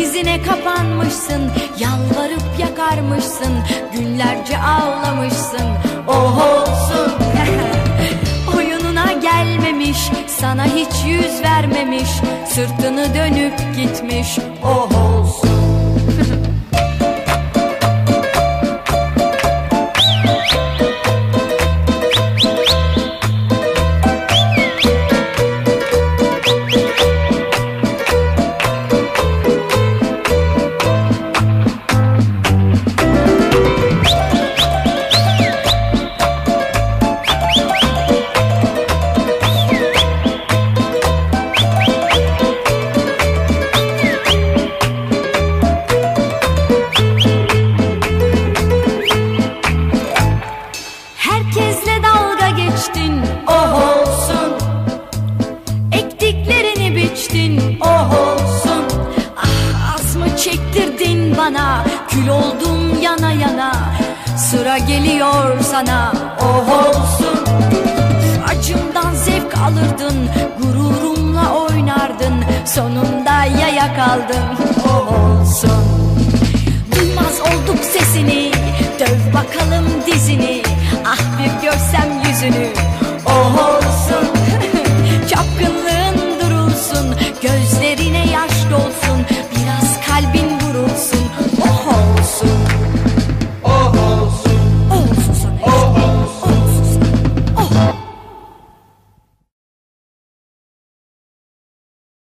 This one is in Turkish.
dizine kapanmışsın, yalvarıp yakarmışsın, günlerce ağlamışsın. Oh olsun. Oyununa gelmemiş, sana hiç yüz vermemiş, sırtını dönüp gitmiş. Oh olsun. Herkesle dalga geçtin, oh olsun. Ektiklerini biçtin, oh olsun. Ah, az mı çektirdin bana, kül oldum yana yana. Sıra geliyor sana, oh olsun. Acımdan zevk alırdın, gururumla oynardın, sonunda yaya kaldın, oh olsun. Duymaz olduk sesini, döv bakalım dizini. Ah bir görsem yüzünü,